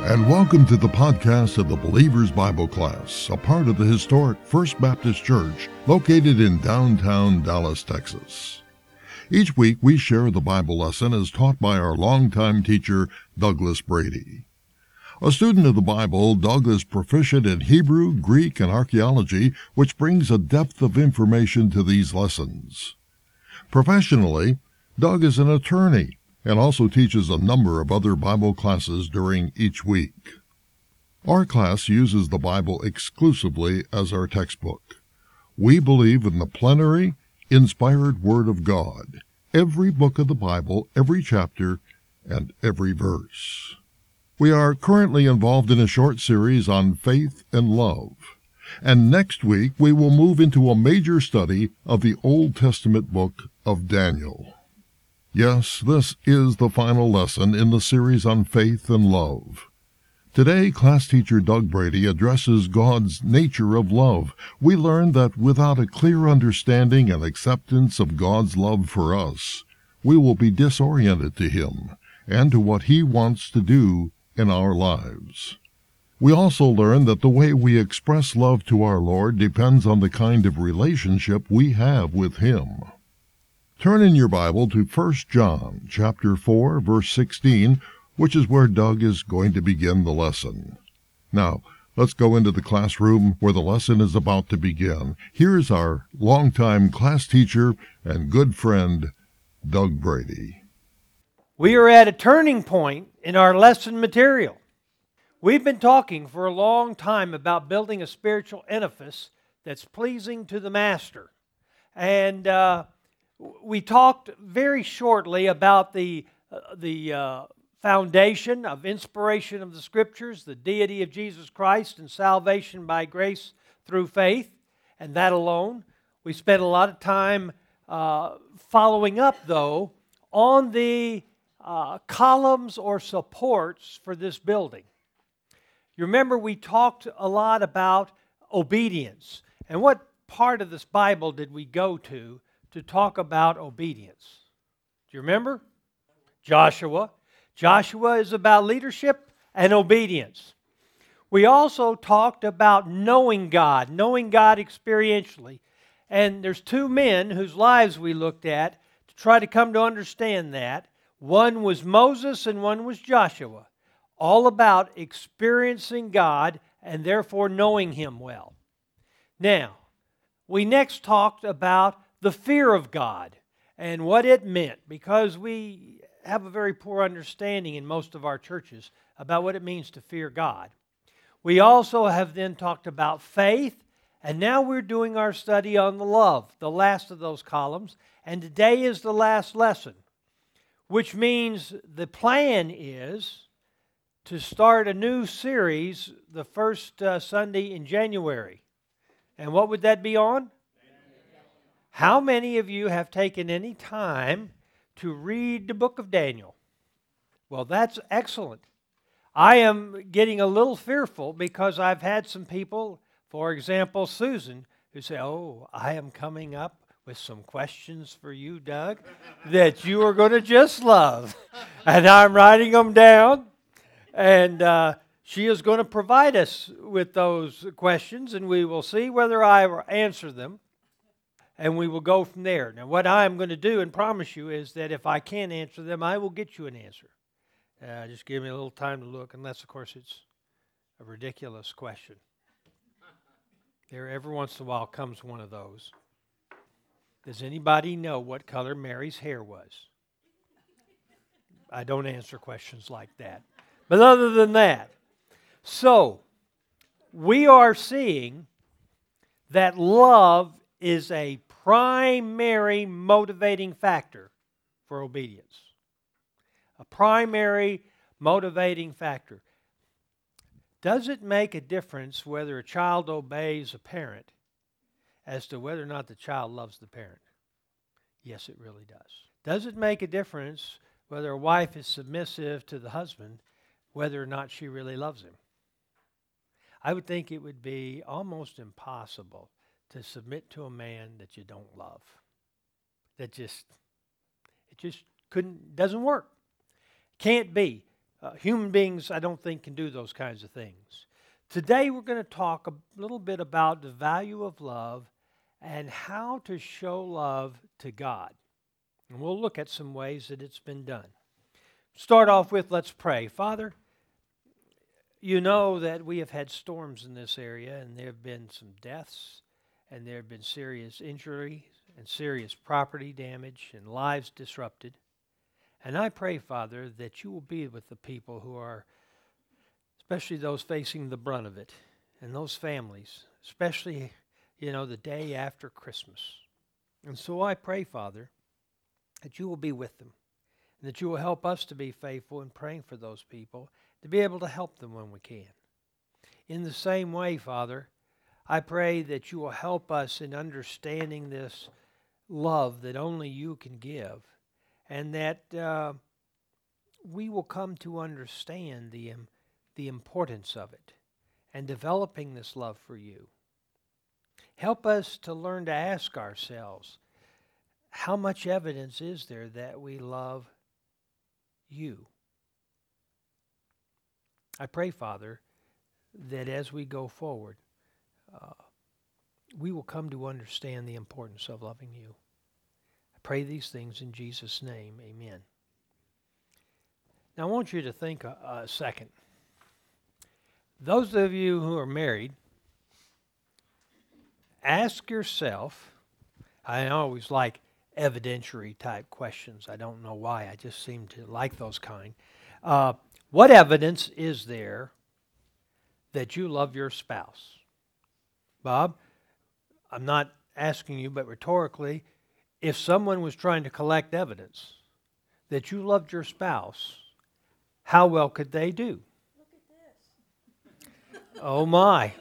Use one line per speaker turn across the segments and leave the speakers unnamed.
and welcome to the podcast of the Believer's Bible Class, a part of the historic First Baptist Church located in downtown Dallas, Texas. Each week we share the Bible lesson as taught by our longtime teacher, Douglas Brady. A student of the Bible, Doug is proficient in Hebrew, Greek, and archaeology, which brings a depth of information to these lessons. Professionally, Doug is an attorney and also teaches a number of other Bible classes during each week. Our class uses the Bible exclusively as our textbook. We believe in the plenary, inspired Word of God, every book of the Bible, every chapter, and every verse. We are currently involved in a short series on faith and love, and next week we will move into a major study of the Old Testament book of Daniel. Yes, this is the final lesson in the series on faith and love. Today, class teacher Doug Brady addresses God's nature of love. We learn that without a clear understanding and acceptance of God's love for us, we will be disoriented to Him and to what He wants to do in our lives. We also learn that the way we express love to our Lord depends on the kind of relationship we have with Him. Turn in your Bible to 1 John chapter 4, verse 16, which is where Doug is going to begin the lesson. Now, let's go into the classroom where the lesson is about to begin. Here's our longtime class teacher and good friend, Doug Brady.
We are at a turning point in our lesson material. We've been talking for a long time about building a spiritual edifice that's pleasing to the Master. And we talked very shortly about the foundation of inspiration of the Scriptures, the deity of Jesus Christ, and salvation by grace through faith, and that alone. We spent a lot of time following up, though, on the columns or supports for this building. You remember we talked a lot about obedience. And what part of this Bible did we go to talk about obedience? Do you remember? Joshua. Joshua is about leadership and obedience. We also talked about knowing God experientially. And there's two men whose lives we looked at to try to come to understand that. One was Moses and one was Joshua. All about experiencing God and therefore knowing Him well. Now, we next talked about the fear of God and what it meant, because we have a very poor understanding in most of our churches about what it means to fear God. We also have then talked about faith, and now we're doing our study on the love, the last of those columns, and today is the last lesson, which means the plan is to start a new series the first Sunday in January. And what would that be on? How many of you have taken any time to read the book of Daniel? Well, that's excellent. I am getting a little fearful because I've had some people, for example, Susan, who say, "Oh, I am coming up with some questions for you, Doug, that you are going to just love." And I'm writing them down, and she is going to provide us with those questions, and we will see whether I answer them. And we will go from there. Now, what I'm going to do and promise you is that if I can't answer them, I will get you an answer. Just give me a little time to look, unless, of course, it's a ridiculous question. There, every once in a while, comes one of those. Does anybody know what color Mary's hair was? I don't answer questions like that. But other than that, so we are seeing that love is a primary motivating factor for obedience. A primary motivating factor. Does it make a difference whether a child obeys a parent as to whether or not the child loves the parent? Yes, it really does. Does it make a difference whether a wife is submissive to the husband, whether or not she really loves him? I would think it would be almost impossible to submit to a man that you don't love. It just doesn't work. Can't be. Human beings, I don't think, can do those kinds of things. Today we're going to talk a little bit about the value of love and how to show love to God. And we'll look at some ways that it's been done. Start off with, let's pray. Father, you know that we have had storms in this area, and there have been some deaths, and there have been serious injury and serious property damage and lives disrupted. And I pray, Father, that you will be with the people who are, especially those facing the brunt of it, and those families, especially, the day after Christmas. And so I pray, Father, that you will be with them, and that you will help us to be faithful in praying for those people, to be able to help them when we can. In the same way, Father, I pray that you will help us in understanding this love that only you can give, and that we will come to understand the importance of it and developing this love for you. Help us to learn to ask ourselves, how much evidence is there that we love you? I pray, Father, that as we go forward, we will come to understand the importance of loving you. I pray these things in Jesus' name. Amen. Now, I want you to think a second. Those of you who are married, ask yourself, I always like evidentiary type questions. I don't know why. I just seem to like those kind. What evidence is there that you love your spouse? Bob, I'm not asking you, but rhetorically, if someone was trying to collect evidence that you loved your spouse, how well could they do?
Look at this.
Oh my.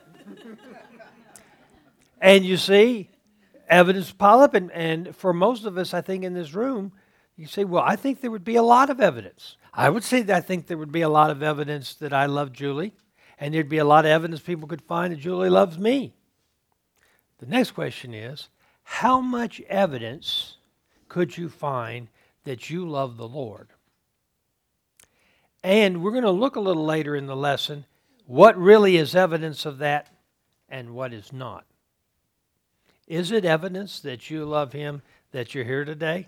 And you see, evidence pile up, and for most of us, I think, in this room, you say, well, I think there would be a lot of evidence. I would say that I think there would be a lot of evidence that I love Julie, and there'd be a lot of evidence people could find that Julie loves me. The next question is, how much evidence could you find that you love the Lord? And we're going to look a little later in the lesson what really is evidence of that and what is not. Is it evidence that you love Him that you're here today?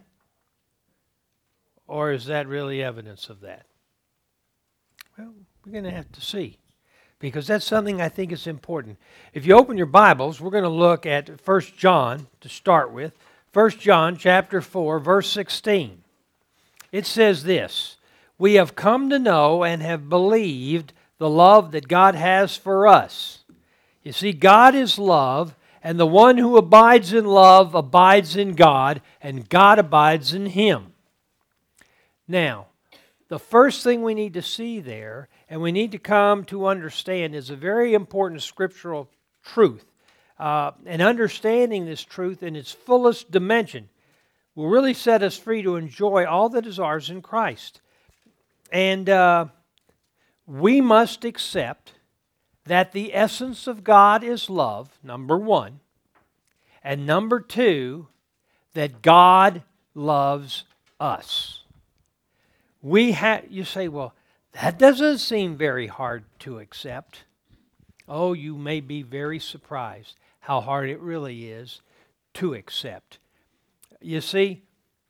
Or is that really evidence of that? Well, we're going to have to see, because that's something I think is important. If you open your Bibles, we're going to look at 1 John to start with. 1 John chapter 4, verse 16. It says this, "We have come to know and have believed the love that God has for us." You see, God is love, and the one who abides in love abides in God, and God abides in him. Now, the first thing we need to see there, and we need to come to understand, is a very important scriptural truth. And understanding this truth in its fullest dimension will really set us free to enjoy all that is ours in Christ. And we must accept that the essence of God is love, number one, and number two, that God loves us. You say, well, that doesn't seem very hard to accept. Oh, you may be very surprised how hard it really is to accept. You see,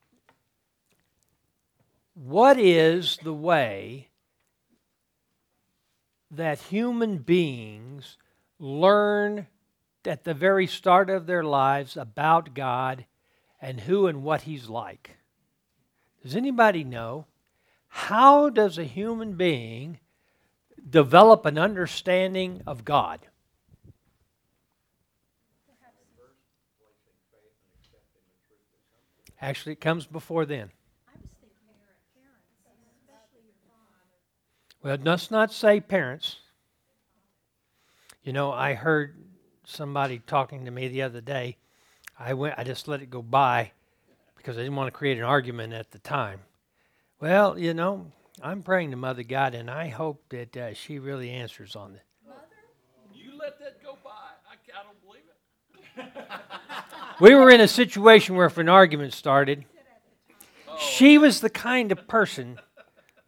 what is the way that human beings learn at the very start of their lives about God and who and what He's like? Does anybody know? How does a human being develop an understanding of God? Actually, it comes before then.
I was thinking parents, especially your father.
Well, let's not say parents. You know, I heard somebody talking to me the other day. I just let it go by because I didn't want to create an argument at the time. Well, you know, I'm praying to Mother God, and I hope that she really answers on it.
Mother?
You let that go by. I don't believe it.
We were in a situation where if an argument started, she was the kind of person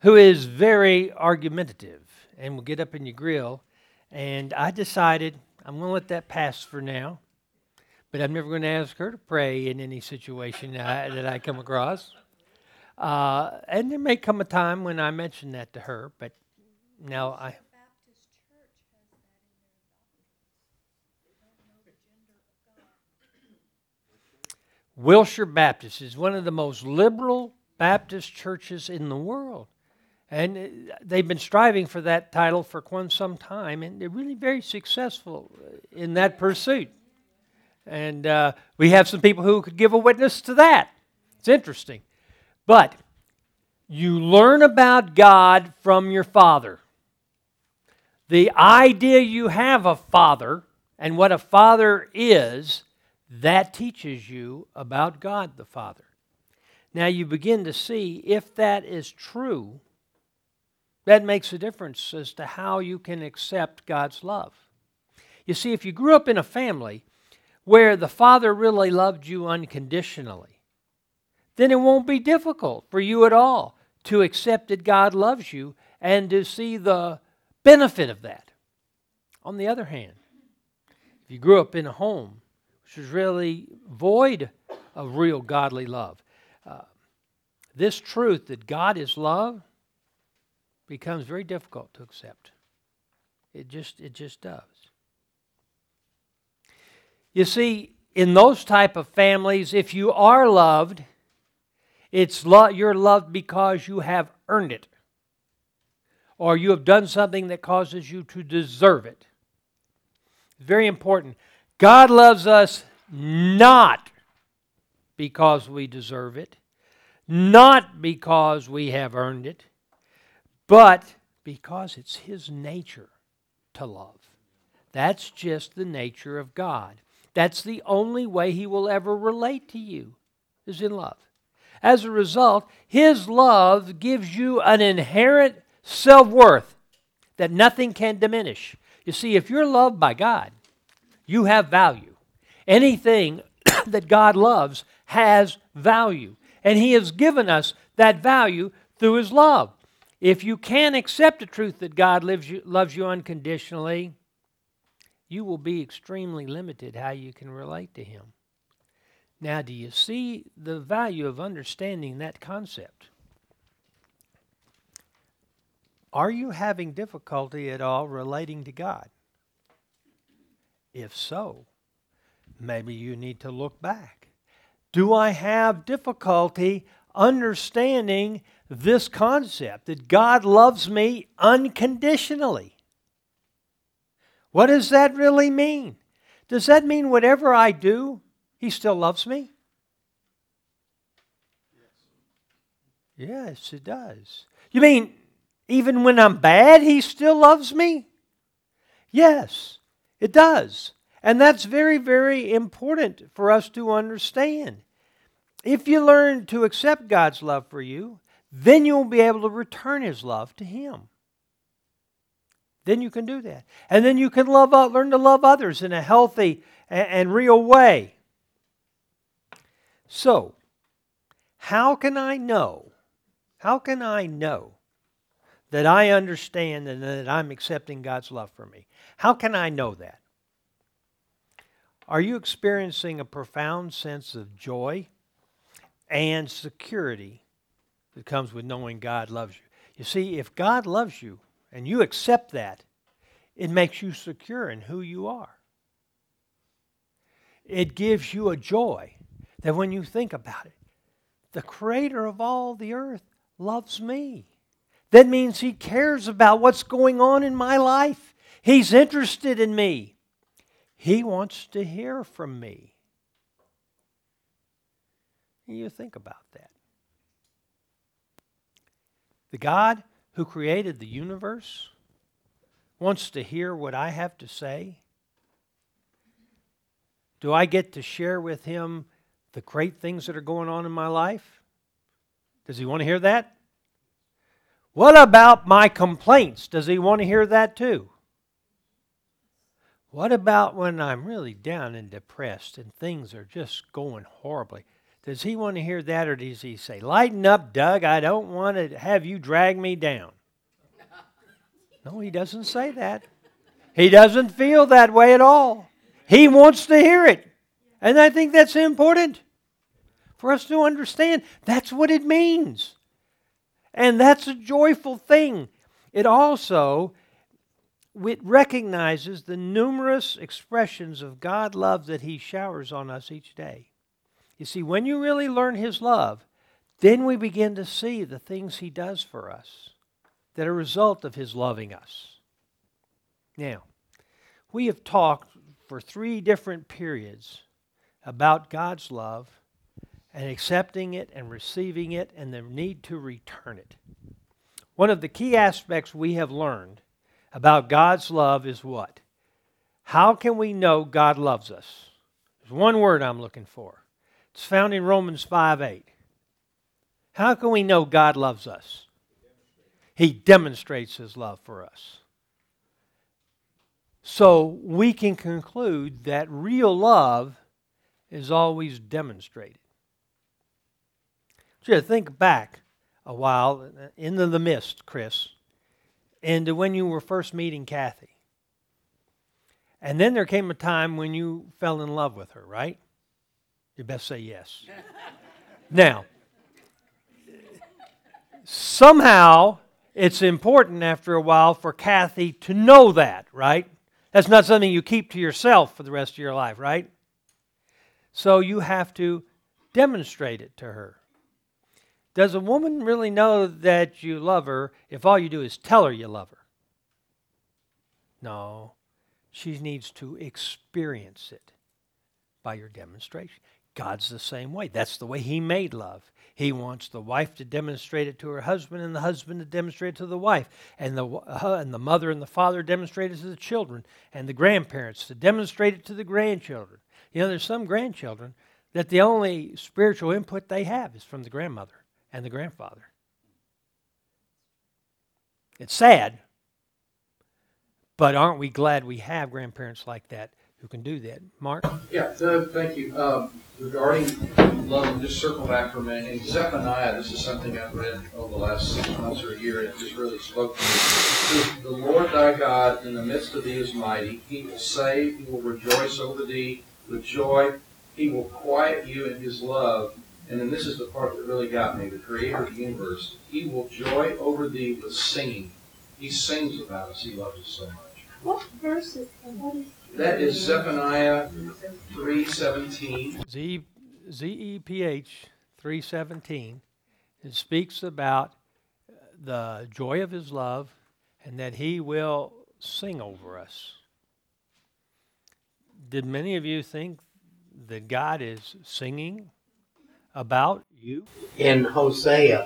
who is very argumentative and will get up in your grill. And I decided I'm going to let that pass for now. But I'm never going to ask her to pray in any situation that I come across. And there may come a time when I mention that to her, but now I...
Baptist Church has that in their doctrines. They don't know the gender of God.
Wilshire Baptist is one of the most liberal Baptist churches in the world. And they've been striving for that title for quite some time, and they're really very successful in that pursuit. And we have some people who could give a witness to that. It's interesting. But you learn about God from your father. The idea you have of father and what a father is, that teaches you about God the Father. Now you begin to see if that is true, that makes a difference as to how you can accept God's love. You see, if you grew up in a family where the Father really loved you unconditionally, then it won't be difficult for you at all to accept that God loves you and to see the benefit of that. On the other hand, if you grew up in a home which was really void of real godly love, this truth that God is love becomes very difficult to accept. It just does. You see, in those type of families, if you are loved, you're loved because you have earned it, or you have done something that causes you to deserve it. It's very important. God loves us not because we deserve it, not because we have earned it, but because it's His nature to love. That's just the nature of God. That's the only way He will ever relate to you, is in love. As a result, His love gives you an inherent self-worth that nothing can diminish. You see, if you're loved by God, you have value. Anything that God loves has value. And He has given us that value through His love. If you can't accept the truth that God loves you unconditionally, you will be extremely limited how you can relate to Him. Now, do you see the value of understanding that concept? Are you having difficulty at all relating to God? If so, maybe you need to look back. Do I have difficulty understanding this concept that God loves me unconditionally? What does that really mean? Does that mean whatever I do, He still loves me? Yes, it does. You mean even when I'm bad, He still loves me? Yes, it does. And that's very, very important for us to understand. If you learn to accept God's love for you, then you'll be able to return His love to Him. Then you can do that. And then you can learn to love others in a healthy and real way. So, how can I know? How can I know that I understand and that I'm accepting God's love for me? How can I know that? Are you experiencing a profound sense of joy and security that comes with knowing God loves you? You see, if God loves you and you accept that, it makes you secure in who you are. It gives you a joy that when you think about it, the Creator of all the earth loves me. That means He cares about what's going on in my life. He's interested in me. He wants to hear from me. You think about that. The God who created the universe wants to hear what I have to say. Do I get to share with Him the great things that are going on in my life? Does He want to hear that? What about my complaints? Does He want to hear that too? What about when I'm really down and depressed and things are just going horribly? Does he want to hear that, or does he say, lighten up, Doug, I don't want to have you drag me down? No, he doesn't say that. He doesn't feel that way at all. He wants to hear it. And I think that's important for us to understand. That's what it means. And that's a joyful thing. It also recognizes the numerous expressions of God's love that He showers on us each day. You see, when you really learn His love, then we begin to see the things He does for us that are a result of His loving us. Now, we have talked for 3 different periods about God's love and accepting it and receiving it and the need to return it. One of the key aspects we have learned about God's love is what? How can we know God loves us? There's one word I'm looking for. It's found in Romans 5:8. How can we know God loves us? He demonstrates His love for us. So we can conclude that real love is always demonstrated. So think back a while into the mist, Chris, and to when you were first meeting Kathy. And then there came a time when you fell in love with her, right? You best say yes. Now, somehow it's important after a while for Kathy to know that, right? That's not something you keep to yourself for the rest of your life, right? So you have to demonstrate it to her. Does a woman really know that you love her if all you do is tell her you love her? No. She needs to experience it by your demonstration. God's the same way. That's the way He made love. He wants the wife to demonstrate it to her husband and the husband to demonstrate it to the wife. And the mother and the father demonstrate it to the children and the grandparents to demonstrate it to the grandchildren. You know, there's some grandchildren that the only spiritual input they have is from the grandmother and the grandfather. It's sad, but aren't we glad we have grandparents like that who can do that? Mark?
Yeah, Doug, thank you. Regarding love, just circle back for a minute. In Zephaniah, this is something I've read over the last 6 months or a year, and it just really spoke to me. It says, the Lord thy God in the midst of thee is mighty. He will save, He will rejoice over thee with joy. He will quiet you in His love. And then this is the part that really got me, the Creator of the universe. He will joy over thee with singing. He sings about us. He loves us so much.
What verse is what is
That is Zephaniah 3:17.
ZEPH 3:17. It speaks about the joy of His love and that He will sing over us. Did many of you think that God is singing about you?
In Hosea,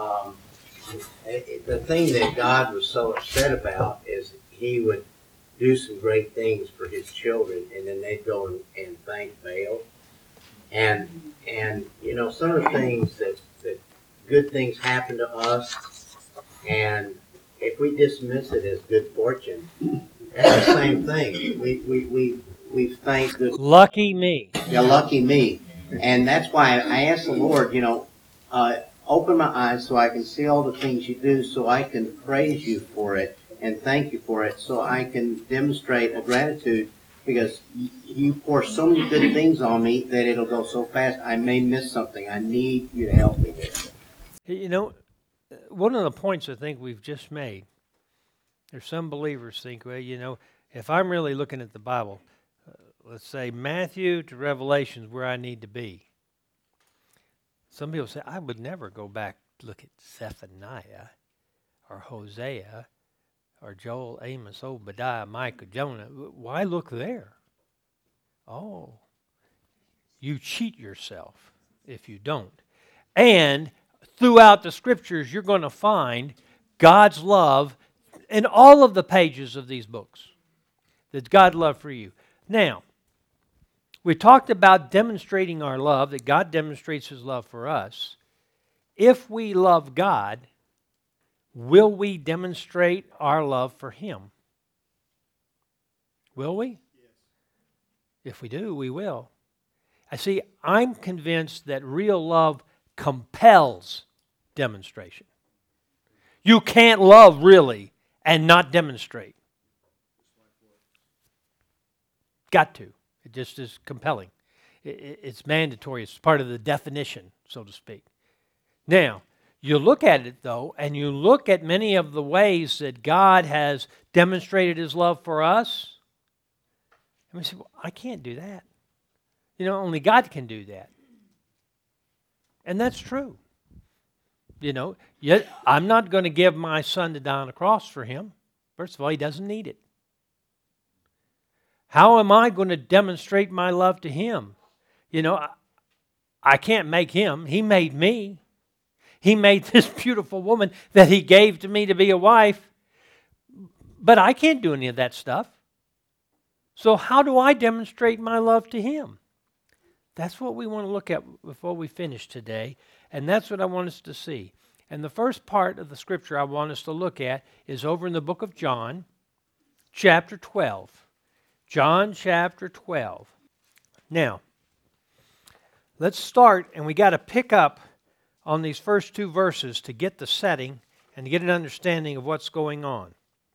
the thing that God was so upset about is He would do some great things for His children, and then they'd go and thank Baal. And you know, some of the things that good things happen to us, and if we dismiss it as good fortune, that's the same thing. We thank good.
Lucky me.
Yeah, lucky me. And that's why I asked the Lord, you know, open my eyes so I can see all the things you do, so I can praise you for it and thank you for it, so I can demonstrate a gratitude, because you pour so many good things on me that it'll go so fast I may miss something. I need you to help me with it.
You know, one of the points I think we've just made, there's some believers think, well, you know, if I'm really looking at the Bible, let's say Matthew to Revelation is where I need to be. Some people say, I would never go back to look at Zephaniah or Hosea or Joel, Amos, Obadiah, Micah, Jonah. Why look there? Oh, you cheat yourself if you don't. And throughout the Scriptures, you're going to find God's love in all of the pages of these books. That God loved for you. Now, we talked about demonstrating our love, that God demonstrates His love for us. If we love God, will we demonstrate our love for Him? Will we? Yes. If we do, we will. I see, I'm convinced that real love compels demonstration. You can't love really and not demonstrate. Got to. It just is compelling. It's mandatory. It's part of the definition, so to speak. Now, you look at it, though, and you look at many of the ways that God has demonstrated His love for us, and we say, well, I can't do that. You know, only God can do that. And that's true. You know, yet I'm not going to give my son to die on a cross for him. First of all, he doesn't need it. How am I going to demonstrate my love to him? You know, I can't make him. He made me. He made this beautiful woman that He gave to me to be a wife. But I can't do any of that stuff. So how do I demonstrate my love to Him? That's what we want to look at before we finish today. And that's what I want us to see. And the first part of the scripture I want us to look at is over in the book of John, chapter 12. John chapter 12. Now, let's start, and we got to pick up on these first two verses to get the setting and to get an understanding of what's going on.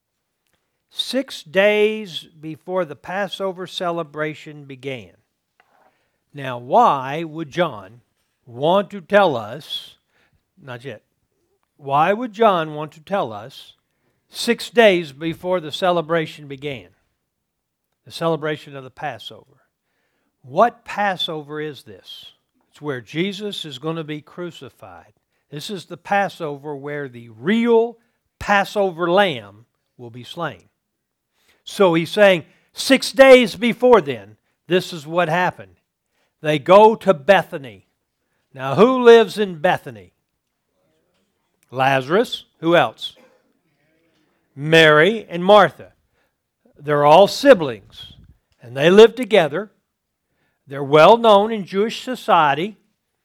6 days before the Passover celebration began. Now, why would John want to tell us, not yet, why would John want to tell us 6 days before the celebration began? The celebration of the Passover. What Passover is this? It's where Jesus is going to be crucified. This is the Passover where the real Passover lamb will be slain. So he's saying 6 days before then, this is what happened. They go to Bethany. Now, who lives in Bethany? Lazarus. Who else? Mary and Martha. They're all siblings, and they live together. They're well known in Jewish society.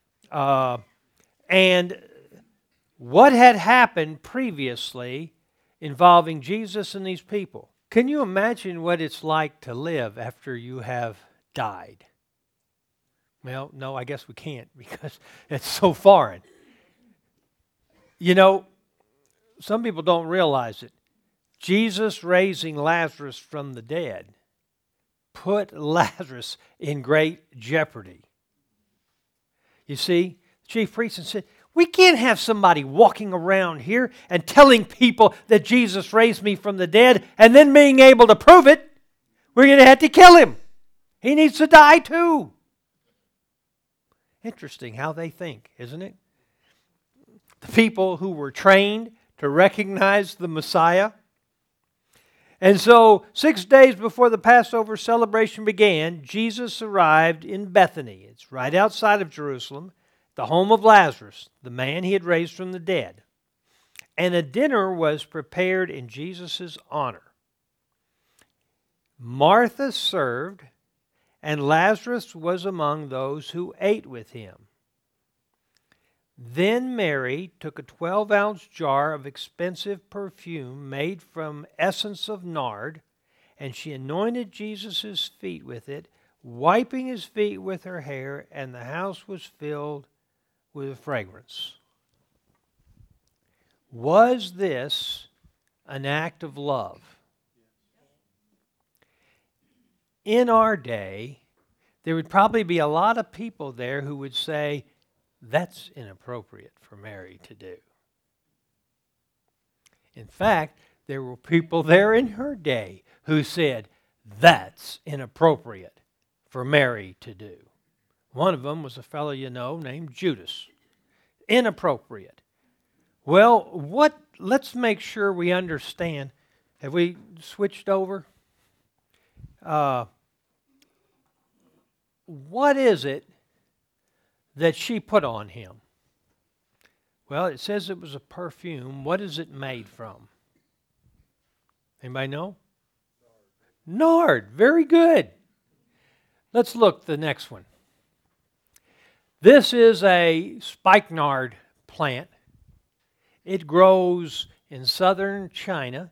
And what had happened previously involving Jesus and these people? Can you imagine what it's like to live after you have died? Well, no, I guess we can't because it's so foreign. You know, some people don't realize it. Jesus raising Lazarus from the dead put Lazarus in great jeopardy. You see, the chief priest said, we can't have somebody walking around here and telling people that Jesus raised me from the dead and then being able to prove it. We're going to have to kill him. He needs to die too. Interesting how they think, isn't it? The people who were trained to recognize the Messiah. And so 6 days before the Passover celebration began, Jesus arrived in Bethany. It's right outside of Jerusalem, the home of Lazarus, the man He had raised from the dead. And a dinner was prepared in Jesus' honor. Martha served, and Lazarus was among those who ate with him. Then Mary took a 12-ounce jar of expensive perfume made from essence of nard, and she anointed Jesus' feet with it, wiping His feet with her hair, and the house was filled with fragrance. Was this an act of love? In our day, there would probably be a lot of people there who would say, that's inappropriate for Mary to do. In fact, there were people there in her day who said, that's inappropriate for Mary to do. One of them was a fellow you know named Judas. Inappropriate. Well, let's make sure we understand. Have we switched over? What is it that she put on him? Well, it says it was a perfume. What is it made from? Anybody know? Nard. Very good. Let's look at the next one. This is a spikenard plant. It grows in southern China.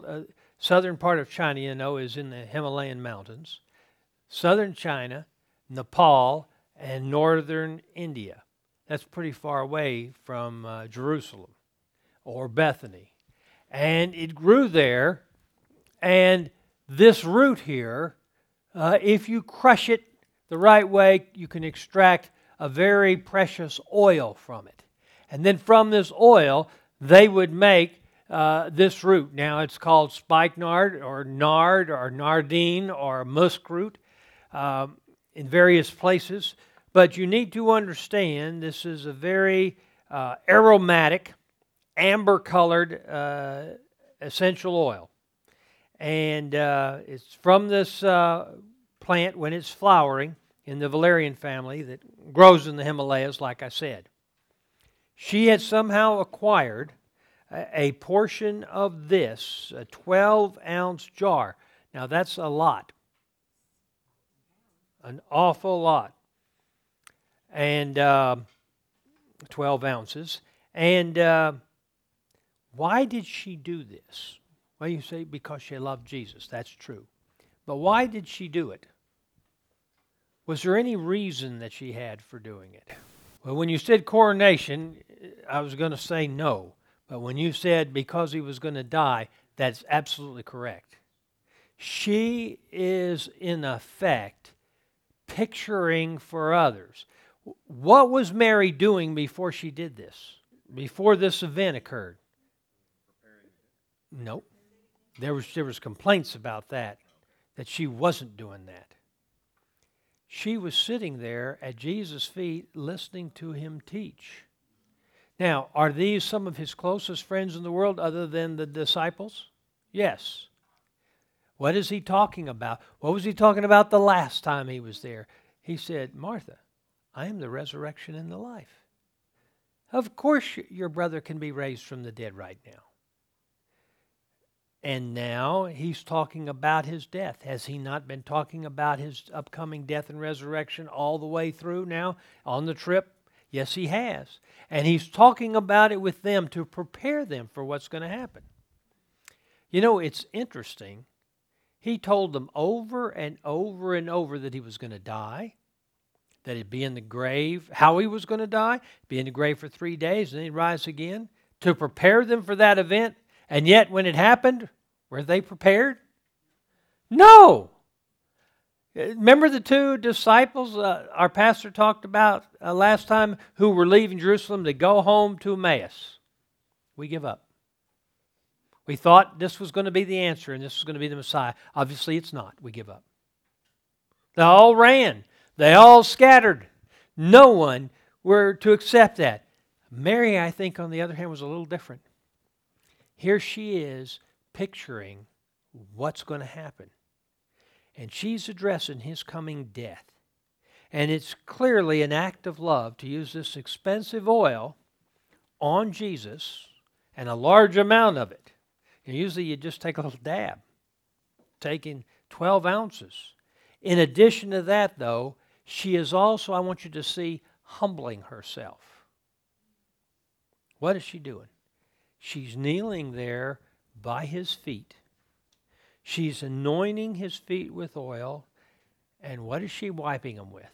Southern part of China, you know, is in the Himalayan mountains. Southern China, Nepal, and northern India. That's pretty far away from Jerusalem or Bethany. And it grew there, and this root here, if you crush it the right way, you can extract a very precious oil from it. And then from this oil, they would make this root. Now it's called spikenard or nard or nardine or musk root in various places. But you need to understand this is a very aromatic, amber-colored essential oil. And it's from this plant when it's flowering in the valerian family that grows in the Himalayas, like I said. She had somehow acquired a portion of this, a 12-ounce jar. Now that's a lot. An awful lot. And 12 ounces. And why did she do this? Well, you say because she loved Jesus. That's true. But why did she do it? Was there any reason that she had for doing it? Well, when you said coronation, I was going to say no. But when you said because he was going to die, that's absolutely correct. She is, in effect, picturing for others. What was Mary doing before she did this? Before this event occurred? Nope. There was complaints about that she wasn't doing that. She was sitting there at Jesus' feet listening to him teach. Now, are these some of his closest friends in the world other than the disciples? Yes. What is he talking about? What was he talking about the last time he was there? He said, Martha, I am the resurrection and the life. Of course your brother can be raised from the dead right now. And now he's talking about his death. Has he not been talking about his upcoming death and resurrection all the way through now on the trip? Yes, he has. And he's talking about it with them to prepare them for what's going to happen. You know, it's interesting. He told them over and over and over that he was going to die, that he'd be in the grave, how he was going to die, be in the grave for 3 days, and then he'd rise again, to prepare them for that event. And yet, when it happened, were they prepared? No. Remember the two disciples our pastor talked about last time who were leaving Jerusalem to go home to Emmaus? We give up. We thought this was going to be the answer and this was going to be the Messiah. Obviously, it's not. We give up. They all ran. They all scattered. No one were to accept that. Mary, I think, on the other hand, was a little different. Here she is picturing what's going to happen. And she's addressing his coming death. And it's clearly an act of love to use this expensive oil on Jesus and a large amount of it. And usually you just take a little dab, taking 12 ounces. In addition to that, though, she is also, I want you to see, humbling herself. What is she doing? She's kneeling there by his feet. She's anointing his feet with oil. And what is she wiping them with?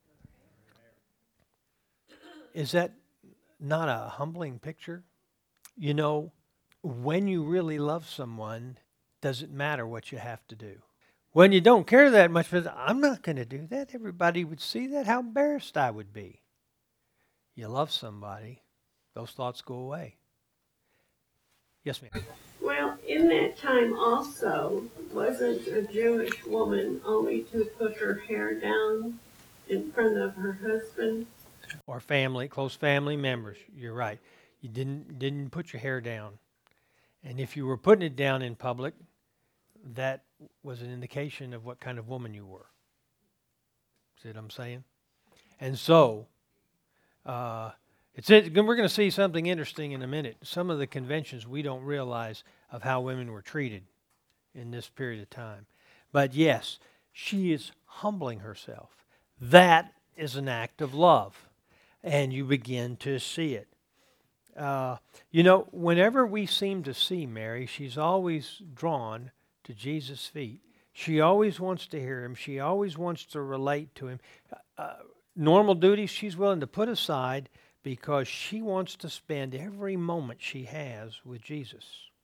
Is that not a humbling picture? You know, when you really love someone, doesn't matter what you have to do. When you don't care that much, but I'm not going to do that. Everybody would see that. How embarrassed I would be. You love somebody, those thoughts go away. Yes, ma'am.
Well, in that time also, wasn't a Jewish woman only to put her hair down in front of her husband?
Or family, close family members. You're right. You didn't put your hair down. And if you were putting it down in public, that was an indication of what kind of woman you were. See what I'm saying? And so, we're going to see something interesting in a minute. Some of the conventions we don't realize of how women were treated in this period of time. But yes, she is humbling herself. That is an act of love. And you begin to see it. You know, whenever we seem to see Mary, she's always drawn to Jesus' feet. She always wants to hear him. She always wants to relate to him. Normal duties she's willing to put aside because she wants to spend every moment she has with Jesus.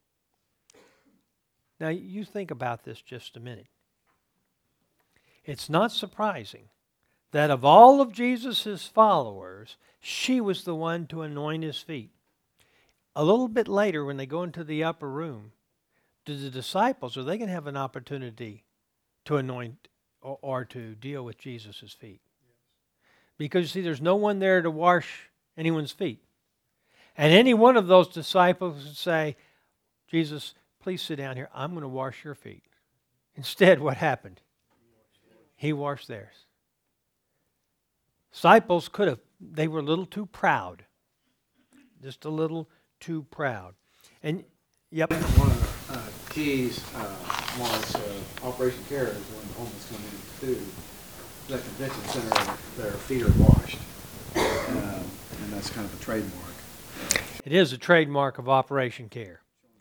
Now, you think about this just a minute. It's not surprising that of all of Jesus' followers, she was the one to anoint his feet. A little bit later, when they go into the upper room, do the disciples, are they going to have an opportunity to anoint or to deal with Jesus' feet? Because, you see, there's no one there to wash anyone's feet. And any one of those disciples would say, Jesus, please sit down here. I'm going to wash your feet. Instead, what happened? He washed theirs. Disciples could have, they were a little too proud. Just a little too proud. And, yep.
One of the keys was Operation Care is when the homeless come in to the convention center, their feet are washed. And that's kind of a trademark.
It is a trademark of Operation Care.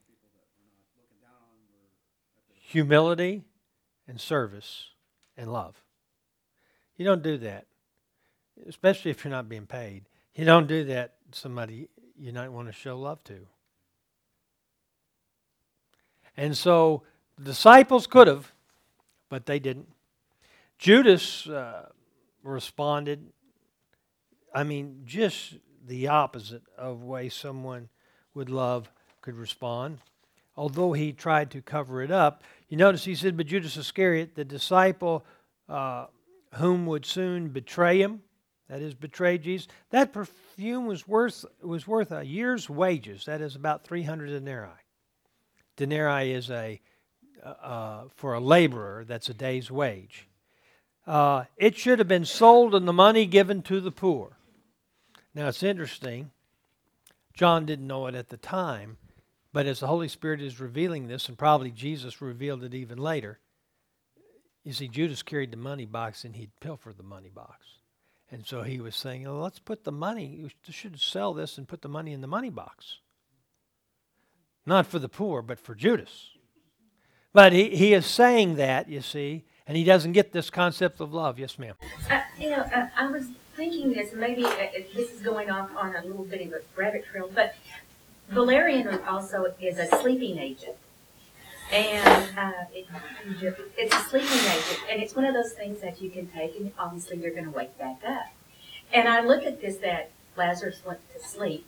Humility and service and love. You don't do that, especially if you're not being paid. You don't do that to somebody you might want to show love to. And so the disciples could have, but they didn't. Judas responded, just the opposite of way someone with love could respond. Although he tried to cover it up, you notice he said, but Judas Iscariot, the disciple whom would soon betray him, that is, betray Jesus, that perfume was worth a year's wages. That is about 300 denarii. Denarii is for a laborer, that's a day's wage. It should have been sold and the money given to the poor. Now it's interesting, John didn't know it at the time, but as the Holy Spirit is revealing this, and probably Jesus revealed it even later, you see, Judas carried the money box and he'd pilfer the money box. And so he was saying, let's put the money, you should sell this and put the money in the money box. Not for the poor, but for Judas. But he is saying that, you see, and he doesn't get this concept of love. Yes, ma'am.
I was thinking this, maybe this is going off on a little bit of a rabbit trail, but valerian also is a sleeping agent. And it's a sleeping agent, and it's one of those things that you can take, and obviously you're going to wake back up. And I look at this, that Lazarus went to sleep,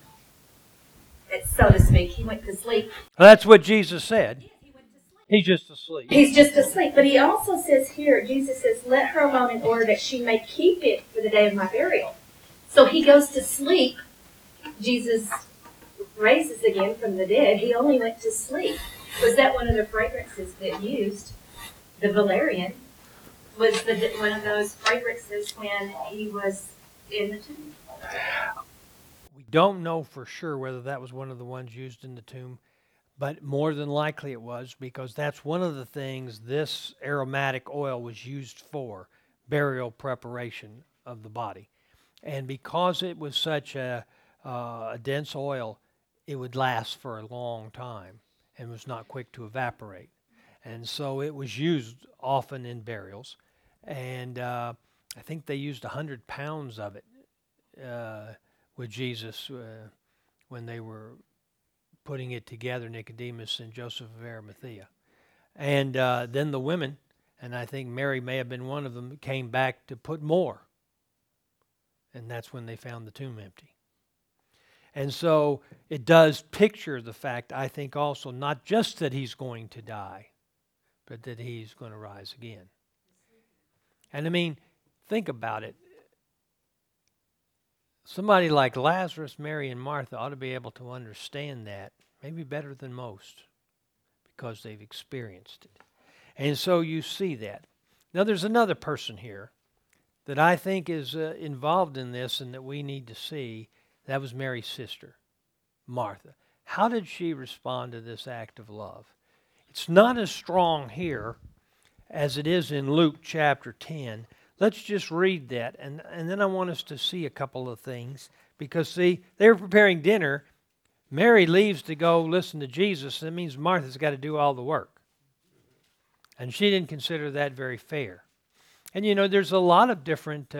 so to speak. He went to sleep.
Well, that's what Jesus said.
Yes, he went to sleep.
He's just asleep.
He's just asleep. But he also says here, Jesus says, let her alone in order that she may keep it for the day of my burial. So he goes to sleep. Jesus raises again from the dead. He only went to sleep. Was that one of the fragrances that used? The valerian was one of those fragrances when he was in the tomb.
We don't know for sure whether that was one of the ones used in the tomb, but more than likely it was, because that's one of the things this aromatic oil was used for, burial preparation of the body. And because it was such a dense oil, it would last for a long time and was not quick to evaporate. And so it was used often in burials. And I think they used 100 pounds of it with Jesus when they were putting it together, Nicodemus and Joseph of Arimathea. And then the women, and I think Mary may have been one of them, came back to put more. And that's when they found the tomb empty. And so it does picture the fact, I think also, not just that he's going to die, but that he's going to rise again. And think about it. Somebody like Lazarus, Mary, and Martha ought to be able to understand that, maybe better than most, because they've experienced it. And so you see that. Now there's another person here that I think is involved in this and that we need to see. That was Mary's sister, Martha. How did she respond to this act of love? It's not as strong here as it is in Luke chapter 10. Let's just read that, and then I want us to see a couple of things. Because, see, they were preparing dinner. Mary leaves to go listen to Jesus. That means Martha's got to do all the work. And she didn't consider that very fair. And you know, there's a lot of different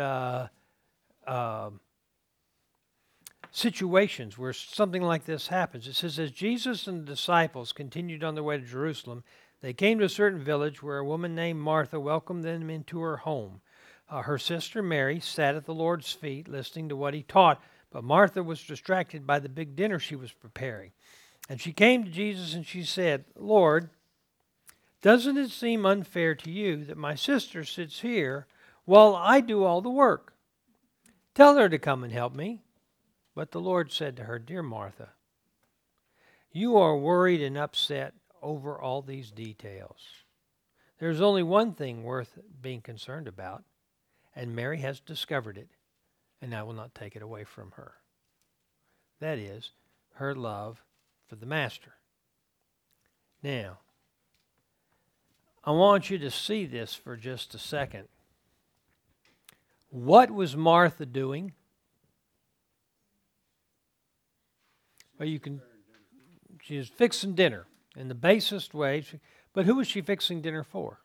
situations where something like this happens. It says, as Jesus and the disciples continued on their way to Jerusalem, they came to a certain village where a woman named Martha welcomed them into her home. Her sister Mary sat at the Lord's feet listening to what he taught, but Martha was distracted by the big dinner she was preparing. And she came to Jesus and she said, Lord, doesn't it seem unfair to you that my sister sits here while I do all the work? Tell her to come and help me. But the Lord said to her, Dear Martha, you are worried and upset over all these details. There's only one thing worth being concerned about, and Mary has discovered it, and I will not take it away from her. That is, her love for the Master. Now, I want you to see this for just a second. What was Martha doing? Well, she was fixing dinner in the basest way. But who was she fixing dinner for?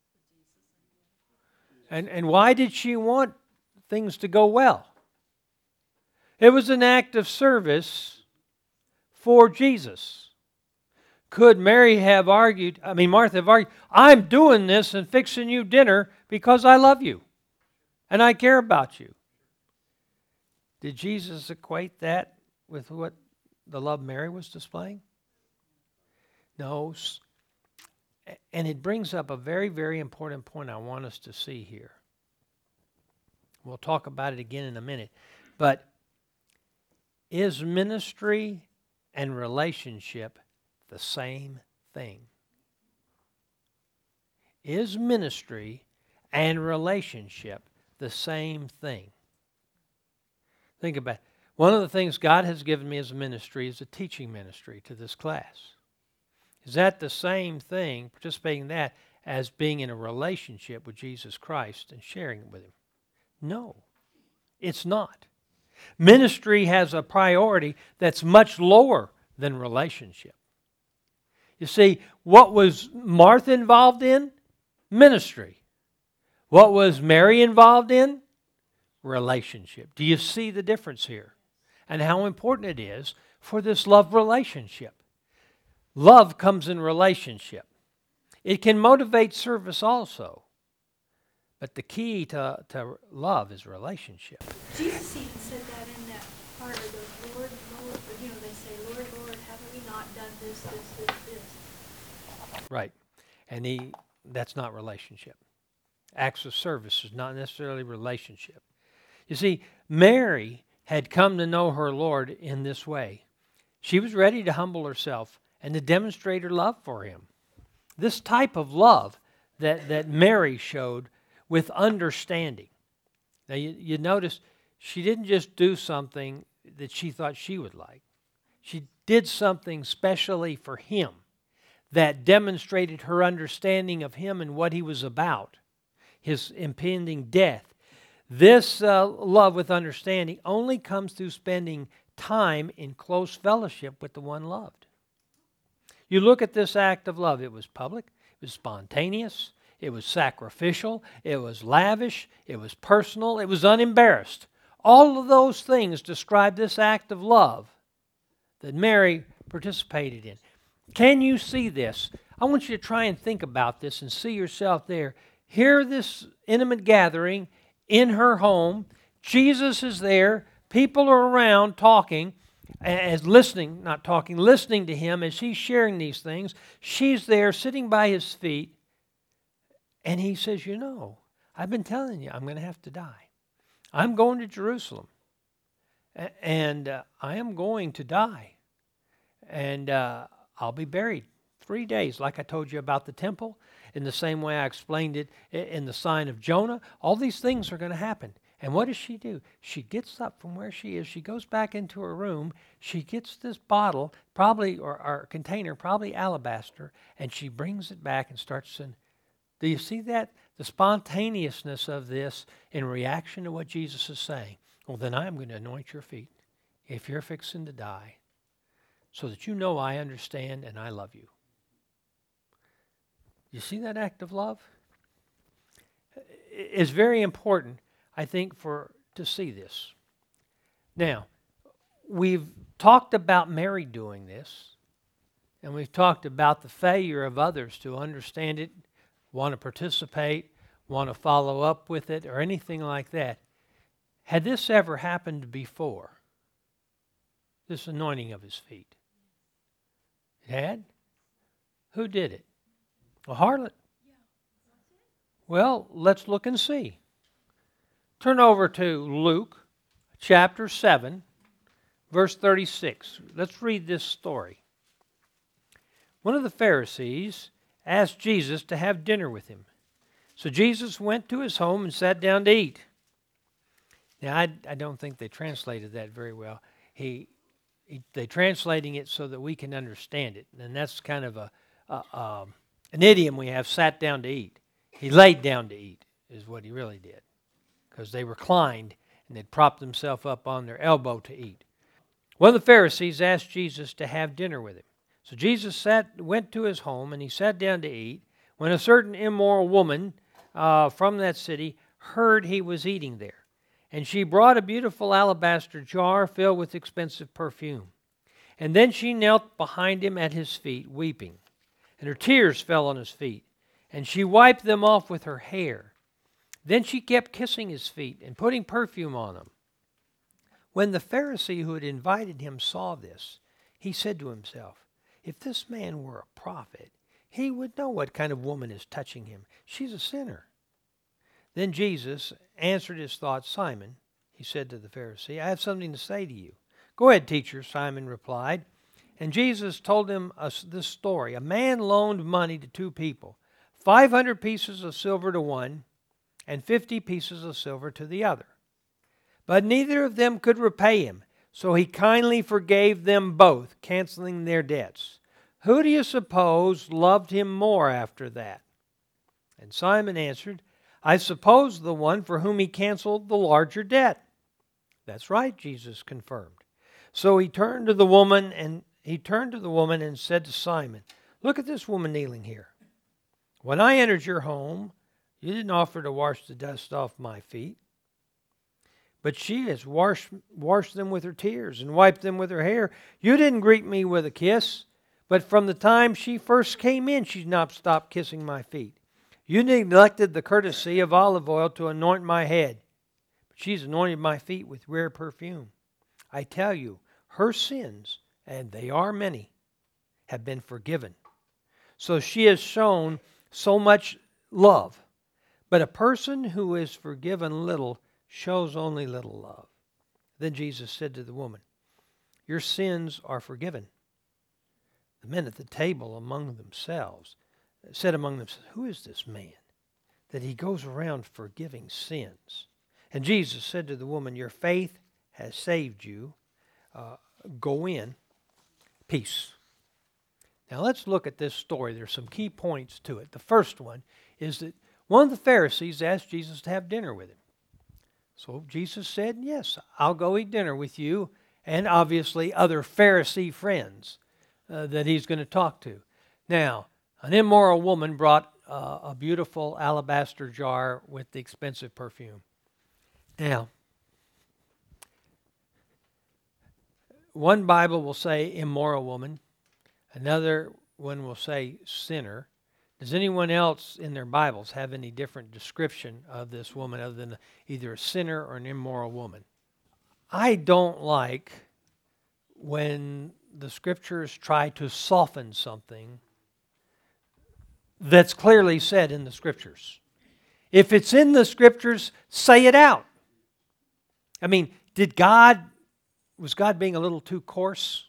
And why did she want things to go well? It was an act of service for Jesus. Could Martha have argued, I'm doing this and fixing you dinner because I love you and I care about you. Did Jesus equate that with what the love Mary was displaying? No. And it brings up a very, very important point I want us to see here. We'll talk about it again in a minute. But is ministry and relationship the same thing? Is ministry and relationship the same thing? Think about it. One of the things God has given me as a ministry is a teaching ministry to this class. Is that the same thing, participating in that, as being in a relationship with Jesus Christ and sharing it with Him? No, it's not. Ministry has a priority that's much lower than relationship. You see, what was Martha involved in? Ministry. What was Mary involved in? Relationship. Do you see the difference here? And how important it is for this love relationship. Love comes in relationship. It can motivate service also. But the key to love is relationship.
Jesus even said that in that part of the Lord, Lord, you know, they say, Lord, Lord, haven't we not done this, this, this, this?
Right. And that's not relationship. Acts of service is not necessarily relationship. You see, Mary had come to know her Lord in this way. She was ready to humble herself and to demonstrate her love for Him. This type of love that Mary showed with understanding. Now you notice she didn't just do something that she thought she would like. She did something specially for Him that demonstrated her understanding of Him and what He was about, His impending death. This love with understanding only comes through spending time in close fellowship with the one loved. You look at this act of love. It was public. It was spontaneous. It was sacrificial. It was lavish. It was personal. It was unembarrassed. All of those things describe this act of love that Mary participated in. Can you see this? I want you to try and think about this and see yourself there. Hear this intimate gathering in her home. Jesus is there. People are around talking, listening to Him as He's sharing these things. She's there sitting by His feet. And He says, you know, I've been telling you I'm going to have to die. I'm going to Jerusalem. And I am going to die. And I'll be buried 3 days, like I told you about the temple, in the same way I explained it in the sign of Jonah. All these things are going to happen. And what does she do? She gets up from where she is. She goes back into her room. She gets this bottle, probably, or container, probably alabaster, and she brings it back and starts to... Do you see that? The spontaneousness of this in reaction to what Jesus is saying. Well, then I am going to anoint your feet if you're fixing to die, so that you know I understand and I love you. You see that act of love? It's very important, I think, to see this. Now, we've talked about Mary doing this, and we've talked about the failure of others to understand it, want to participate, want to follow up with it, or anything like that. Had this ever happened before? This anointing of his feet? It had? Who did it? A harlot. Well, let's look and see. Turn over to Luke chapter 7, verse 36. Let's read this story. One of the Pharisees asked Jesus to have dinner with him. So Jesus went to his home and sat down to eat. Now, I don't think they translated that very well. They're translating it so that we can understand it. And that's kind of an idiom we have, sat down to eat. He laid down to eat is what he really did, because they reclined and they'd propped themselves up on their elbow to eat. One of the Pharisees asked Jesus to have dinner with him. So Jesus went to his home and he sat down to eat. When a certain immoral woman from that city heard he was eating there, and she brought a beautiful alabaster jar filled with expensive perfume. And then she knelt behind him at his feet, weeping. And her tears fell on his feet, and she wiped them off with her hair. Then she kept kissing his feet and putting perfume on them. When the Pharisee who had invited him saw this, he said to himself, "If this man were a prophet, he would know what kind of woman is touching him. She's a sinner." Then Jesus answered his thoughts. "Simon," he said to the Pharisee, "I have something to say to you." "Go ahead, teacher," Simon replied. And Jesus told him this story. A man loaned money to two people, 500 pieces of silver to one, and 50 pieces of silver to the other. But neither of them could repay him, so he kindly forgave them both, canceling their debts. Who do you suppose loved him more after that? And Simon answered, "I suppose the one for whom he canceled the larger debt." "That's right," Jesus confirmed. So he turned to the woman and said to Simon, "Look at this woman kneeling here. When I entered your home, you didn't offer to wash the dust off my feet, but she has washed them with her tears and wiped them with her hair. You didn't greet me with a kiss, but from the time she first came in, she's not stopped kissing my feet. You neglected the courtesy of olive oil to anoint my head, but she's anointed my feet with rare perfume. I tell you, her sins, and they are many, have been forgiven. So she has shown so much love. But a person who is forgiven little shows only little love." Then Jesus said to the woman, "Your sins are forgiven." The men at the table said among themselves, "Who is this man that he goes around forgiving sins?" And Jesus said to the woman, "Your faith has saved you. Go in peace." Now let's look at this story. There's some key points to it. The first one is that one of the Pharisees asked Jesus to have dinner with him. So Jesus said, "Yes, I'll go eat dinner with you," and obviously other Pharisee friends that he's going to talk to. Now, an immoral woman brought a beautiful alabaster jar with the expensive perfume. Now, one Bible will say immoral woman. Another one will say sinner. Does anyone else in their Bibles have any different description of this woman other than either a sinner or an immoral woman? I don't like when the Scriptures try to soften something that's clearly said in the Scriptures. If it's in the Scriptures, say it out. I mean, was God being a little too coarse?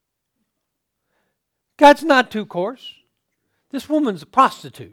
God's not too coarse. This woman's a prostitute.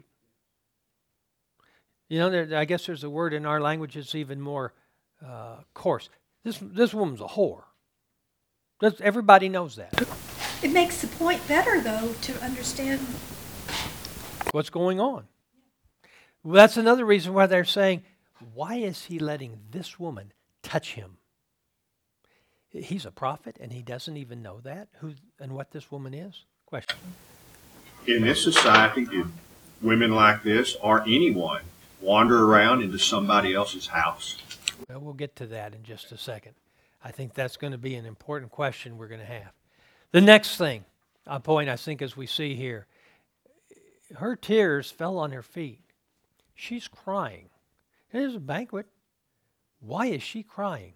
You know, I guess there's a word in our language that's even more coarse. This woman's a whore. Everybody knows that.
It makes the point better, though, to understand
what's going on. Well, that's another reason why they're saying, why is he letting this woman touch him? He's a prophet and he doesn't even know that, who and what this woman is? Question.
In this society, women like this or anyone wander around into somebody else's house?
Well, we'll get to that in just a second. I think that's going to be an important question we're going to have. The next thing, a point I think as we see here, her tears fell on her feet. She's crying. It is a banquet. Why is she crying?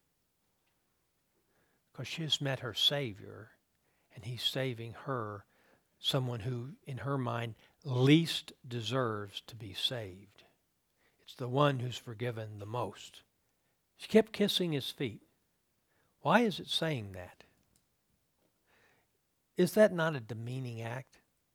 Because she has met her Savior, and he's saving her, someone who, in her mind, least deserves to be saved. It's the one who's forgiven the most. She kept kissing his feet. Why is it saying that? Is that not a demeaning act?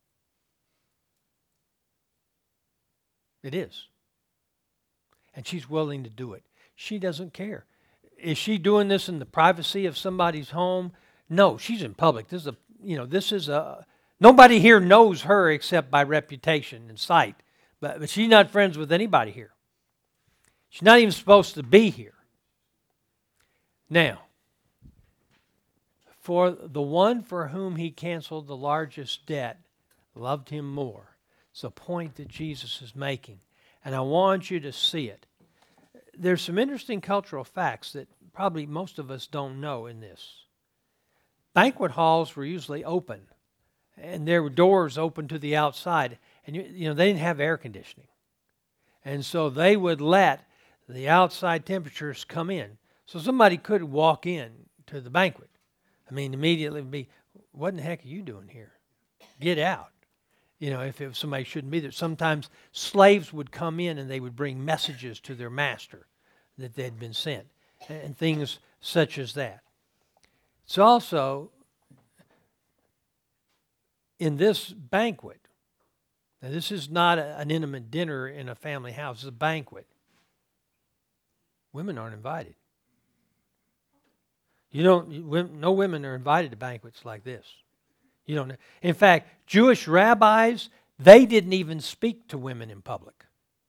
It is. And she's willing to do it. She doesn't care. Is she doing this in the privacy of somebody's home? No, she's in public. This is a nobody here knows her except by reputation and sight. But she's not friends with anybody here. She's not even supposed to be here. Now, for the one for whom he canceled the largest debt loved him more. It's a point that Jesus is making, and I want you to see it. There's some interesting cultural facts that probably most of us don't know in this. Banquet halls were usually open, and there were doors open to the outside, and they didn't have air conditioning. And so they would let the outside temperatures come in. So somebody could walk in to the banquet. I mean, immediately be, what in the heck are you doing here? Get out. If it was somebody shouldn't be there. Sometimes slaves would come in and they would bring messages to their master that they'd been sent, and things such as that. It's also in this banquet. Now, this is not an intimate dinner in a family house. It's a banquet. Women aren't invited. No women are invited to banquets like this. In fact, Jewish rabbis, they didn't even speak to women in public.